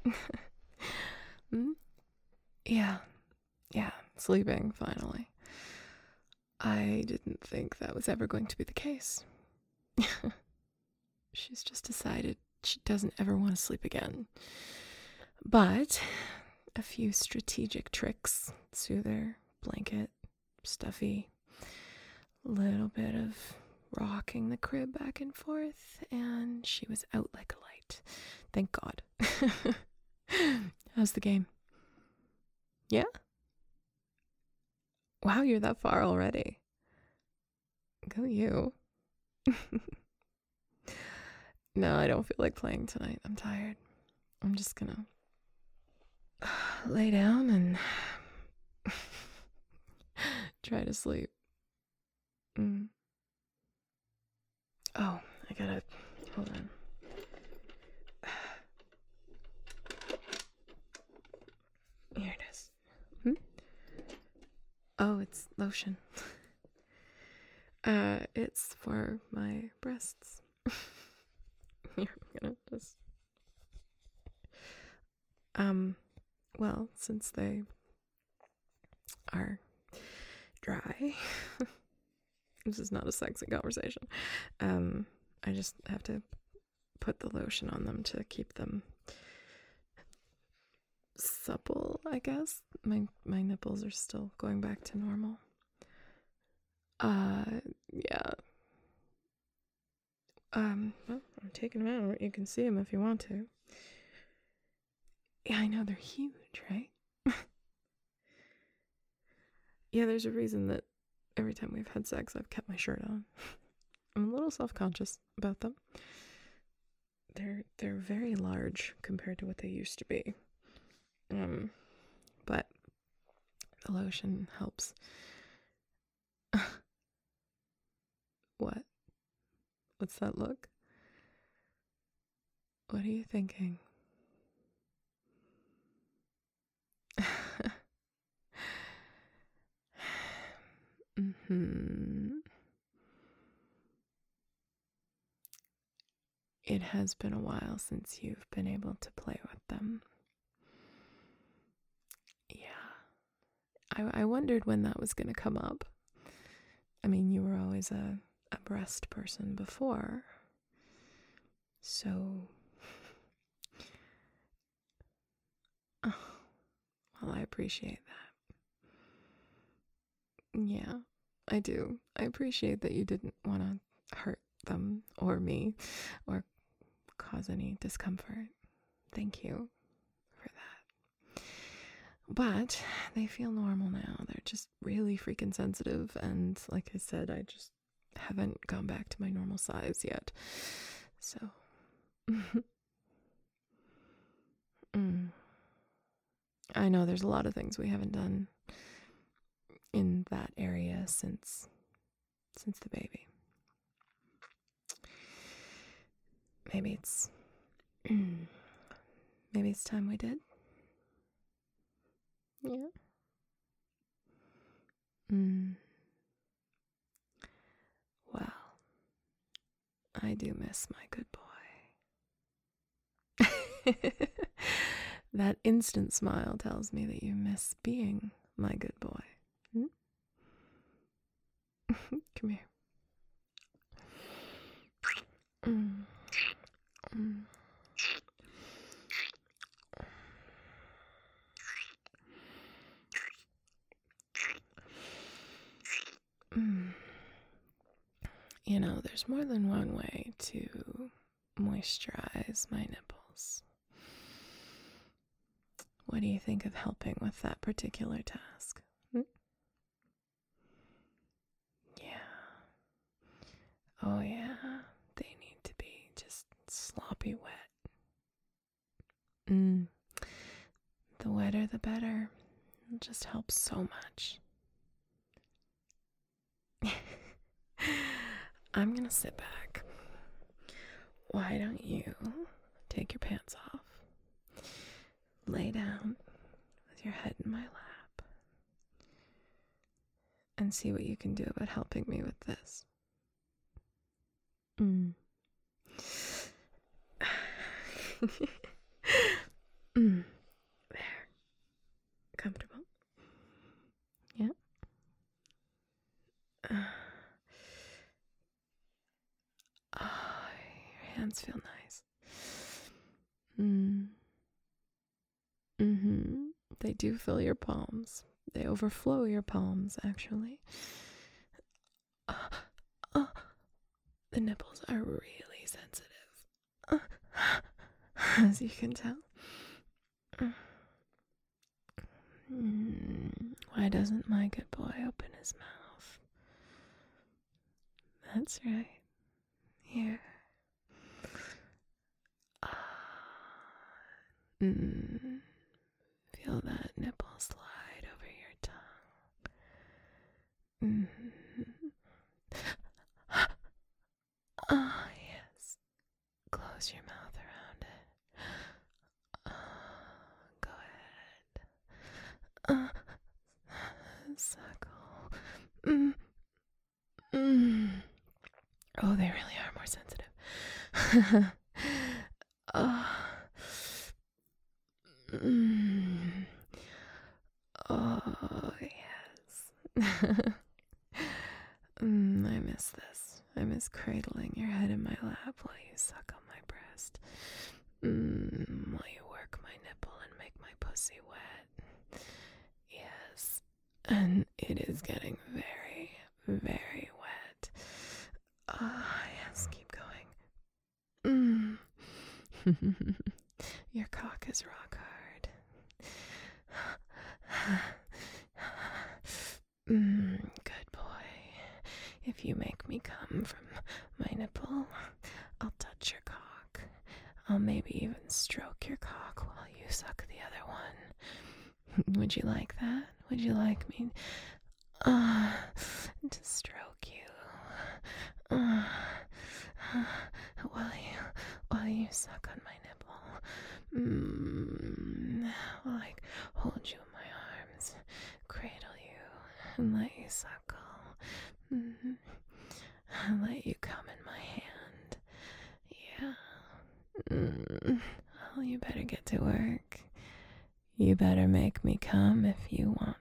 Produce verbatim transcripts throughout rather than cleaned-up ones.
Hmm? Yeah, yeah, sleeping, finally. I didn't think that was ever going to be the case. She's just decided she doesn't ever want to sleep again. But a few strategic tricks, soother, blanket, stuffy, little bit of rocking the crib back and forth, and she was out like a light. Thank God. How's the game? Yeah? Wow, you're that far already. Go you. No, I don't feel like playing tonight. I'm tired. I'm just gonna lay down and try to sleep. Mm. Oh, I gotta. Hold on. Here it is. Hmm? Oh, it's lotion. uh, it's for my breasts. Here, I'm gonna just. Um, well, since they are dry, this is not a sexy conversation. Um, I just have to put the lotion on them to keep them supple, I guess. My my nipples are still going back to normal. Uh, yeah. Um, well, I'm taking them out. You can see them if you want to. Yeah, I know, they're huge, right? Yeah, there's a reason that every time we've had sex, I've kept my shirt on. I'm a little self-conscious about them. They're they're very large compared to what they used to be. Um, but the lotion helps. What? What's that look? What are you thinking? Mm-hmm. It has been a while since you've been able to play with them. Yeah. I, I wondered when that was going to come up. I mean, you were always a, a breast person before. So. Oh, well, I appreciate that. Yeah, I do. I appreciate that you didn't want to hurt them or me or cause any discomfort. Thank you for that. But they feel normal now. They're just really freaking sensitive. And like I said, I just haven't gone back to my normal size yet. So. mm. I know there's a lot of things we haven't done in that area since since the baby. Maybe it's maybe it's time we did. Yeah. Mm. Well, I do miss my good boy. That instant smile tells me that you miss being my good boy. Hmm? Come here. Mm. Mm. Mm. You know, there's more than one way to moisturize my nipples. What do you think of helping with that particular task? Hmm? Yeah. Oh, yeah. They need to be just sloppy wet. Mm. The wetter, the better. It just helps so much. I'm gonna sit back. Why don't you take your pants off, lay down with your head in my lap, and see what you can do about helping me with this. Mm. mm. hands feel nice. Mm. Mm-hmm. They do fill your palms. They overflow your palms, actually. Uh, uh, the nipples are really sensitive. Uh, as you can tell. Mm, why doesn't my good boy open his mouth? That's right. Here. Mm, feel that nipple slide over your tongue. Mm-hmm. Ah, oh, yes. Close your mouth around it. Uh, go ahead. Uh, suckle. Mm. Mm. Oh, they really are more sensitive. uh, mm. Oh, yes. mm, I miss this. I miss cradling your head in my lap while you suck on my breast. Mm, while you work my nipple and make my pussy wet. Yes. And it is getting very, very wet. Ah, uh, yes, keep going. Mm. Your cock is rock hard. mm, good boy. If you make me come from my nipple, I'll touch your cock. I'll maybe even stroke your cock while you suck the other one. Would you like that? Would you like me uh, to stroke you uh, uh, while you while you suck on my nipple? Mm, I'll like hold you in my arms, cradle you, and let you suckle. Mm-hmm. I'll let you come in my hand. Yeah. Mm. Well, you better get to work. You better make me come if you want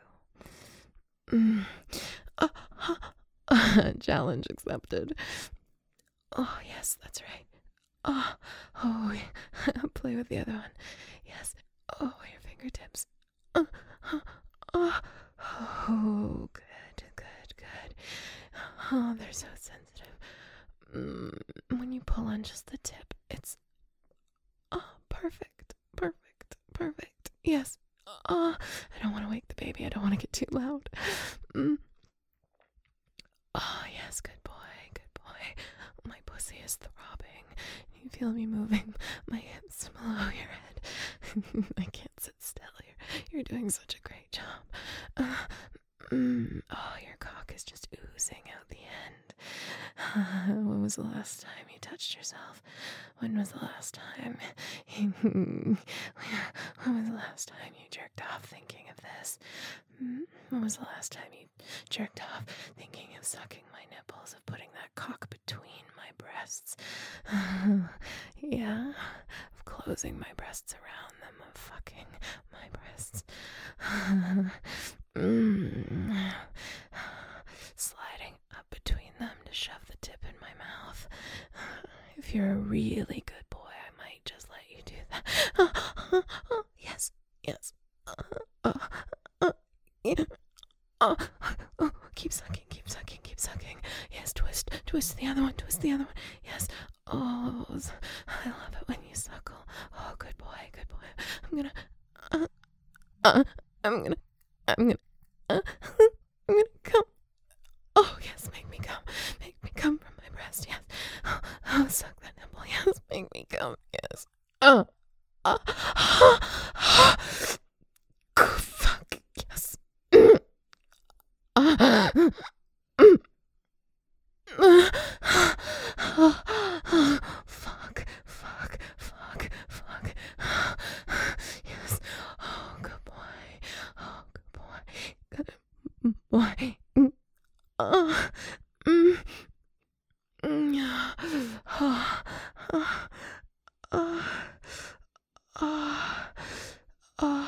to. Mm. Uh, uh, challenge accepted. Oh, yes, that's right. Oh, oh, play with the other one. Yes. Oh, your fingertips. Uh, uh, uh, oh, good, good, good. Oh, they're so sensitive. Mm, when you pull on just the tip, it's oh, perfect, perfect, perfect. Yes. Oh, I don't want to wake the baby. I don't want to get too loud. Mm. Oh, yes, good boy, good boy. My pussy is throbbing. You feel me moving my hips below your head. I can't sit still. You're, you're doing such a great job. Uh, mm, oh, your cock is just oozing out the end. Uh, when was the last time you touched yourself? When was the last time? when was the last time you jerked off thinking of this? When was the last time you jerked off thinking of sucking my nipples, of putting that cock between my breasts? Uh, yeah, of closing my breasts around them, of fucking my breasts. Uh, mm, sliding up between them to shove the tip in my mouth. If you're a really good boy, I might just let you do that. Uh, uh, uh, yes, yes. Uh, uh, uh, yeah. Oh, oh, keep sucking, keep sucking, keep sucking. Yes, twist, twist the other one, twist the other one. Yes. Oh, I love it when you suckle. Oh, good boy, good boy. I'm gonna, uh, uh, I'm gonna, I'm gonna, uh, I'm gonna come. Oh, yes, make me come. Make me come from my breast, yes. Oh, oh suck that nipple, yes. Make me come, yes. Oh, uh, uh, uh, uh, fuck, yes. Uh, mm, uh, uh, fuck, fuck, fuck, fuck. Yes. Oh, good boy. Oh, good boy. Good boy. Uh, mm, mm, uh, uh, uh, uh, uh,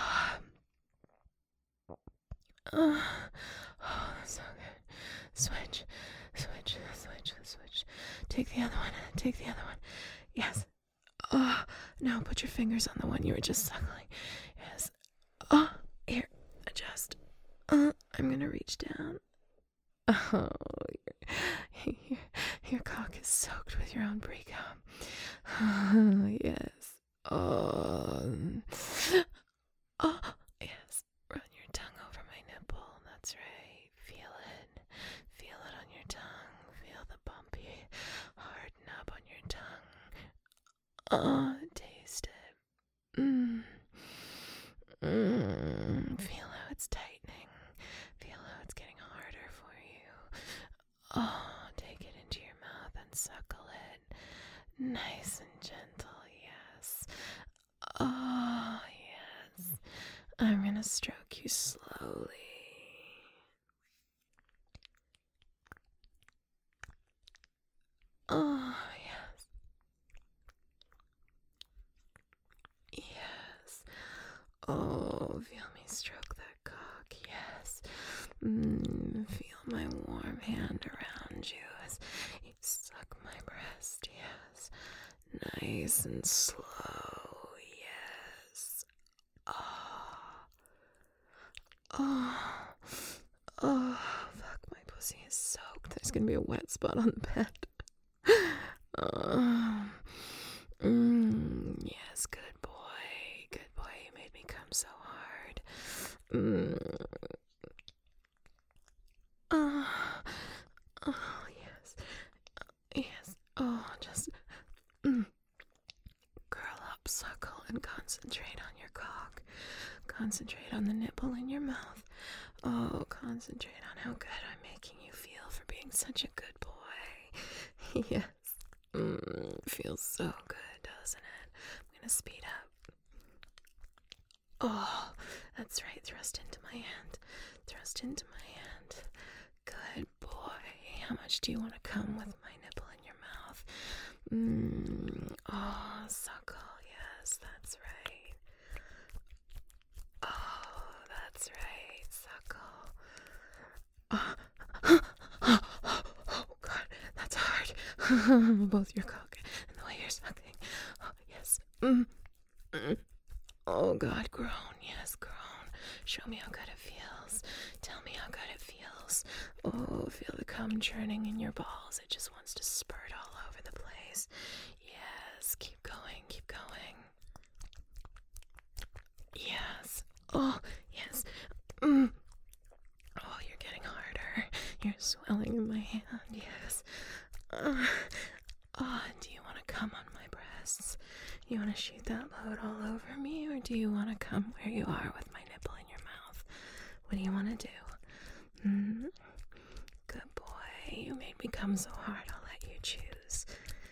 uh, oh, that's so good. Switch, switch, switch, switch. Take the other one. Take the other one. Yes. Oh, now put your fingers on the one you were just suckling. Yes. Oh, here, adjust. Uh, I'm gonna reach down. Oh, your, your, your cock is soaked with your own pre-cum. Oh, yes. Oh, oh, yes. Run your tongue over my nipple. That's right. Feel it. Feel it on your tongue. Feel the bumpy, hard nub on your tongue. Oh, taste it. Mmm. Mmm. Feel how it's tightening. Feel how it's getting harder for you. Oh, take it into your mouth and suckle it. Nice and gentle, yes. Oh, yes. I'm gonna stroke you slowly. Oh, yes. Yes. Oh, feel me stroke that cock, yes. Mm, feel my warm hand around you as you suck my breast, yes. Nice and slow, yes. Oh. Oh. Oh, fuck, my pussy is soaked. There's gonna be a wet spot on the bed. Oh. Mm, yes, good boy. Good boy, you made me come so hard. Mm. Oh. Oh, yes. Yes. Oh, just mm. curl up, suckle, and concentrate on your cock. Concentrate on the nipple in your mouth. Oh, concentrate on how good I'm making you feel for being such a good boy. Yes. Mm, feels so good, doesn't it? I'm gonna speed up. Oh, that's right. Thrust into my hand. Thrust into my hand. Good boy. How much do you want to come with my nipple in your mouth? Mm, oh, suckle. Yes, that's right. Oh, that's right. Suckle. Oh, oh God, that's hard. Both your cock and the way you're sucking. Oh, yes. Mm. Mm. Oh God, groan. Yes, groan. Show me how good it feels. Tell me how good it feels. Oh, feel the cum churning in your balls. It just wants to spurt all over the place. Yes, keep going, keep going. Yes. Oh, yes. Mm. Oh, you're getting harder. You're swelling in my hand. Yes. Uh, oh, do you want to come on my breasts? You want to shoot that load all over me, or do you want to come where you are with my nipple in your mouth? What do you want to do? Mm? Good boy. You made me come so hard. I'll let you choose.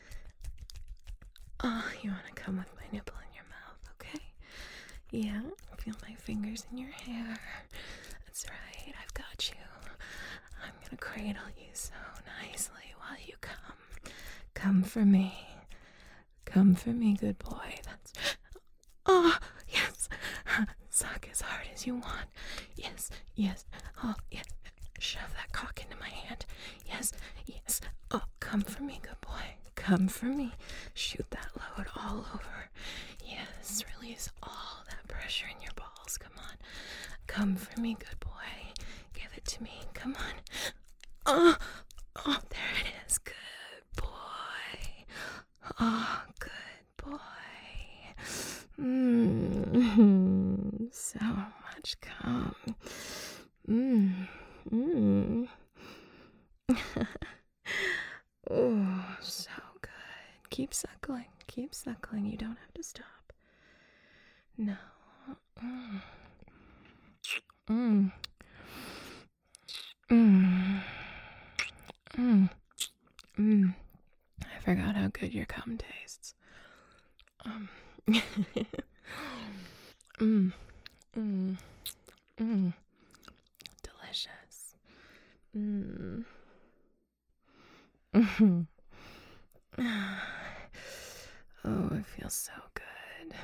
Oh, you want to come with my nipple in your mouth, okay? Yeah, feel my fingers in your hair. That's right, I've got you. I'm gonna cradle you so nicely while you come. Come for me. Come for me, good boy. That's... Oh, yes. Suck as hard as you want. Yes, yes. Oh, yes. Shove that cock into my hand. Yes, yes. Oh, come for me, good boy. Come for me. Shoot that load all over. Yes, release all that pressure in your balls. Come on. Come for me, good boy. Give it to me. Come on. Oh, oh, there it is. Good boy. Oh, good boy. Mmm. So much cum. Mmm. Mmm. Oh, so good. Keep suckling. Keep suckling. You don't have to stop. No. Mm. Mm. Mm. Mm. Mm. I forgot how good your cum tastes. Um. mm. Mm. Mm. Delicious. Mm. Mm. Oh, it feels so good.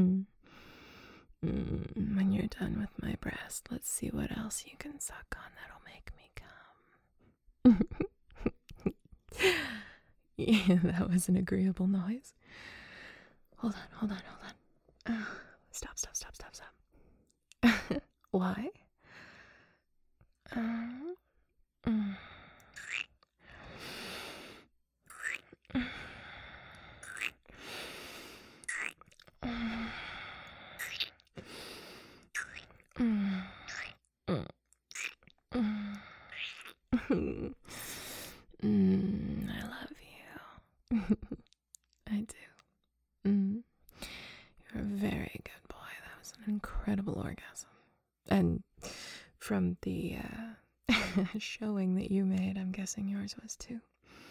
Mm. When you're done with my breast, let's see what else you can suck on that'll make me come. Yeah, that was an agreeable noise. Hold on, hold on, hold on. Uh, stop, stop, stop, stop, stop. Why? Uh, mm. Mm. Mm. Mm. Mm, I love you. I do. Mm. You're a very good boy. That was an incredible orgasm. And from the uh, showing that you made, I'm guessing yours was too.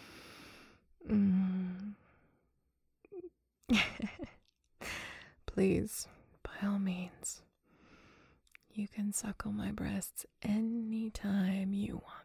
Mm. Please, by all means, you can suckle my breasts anytime you want.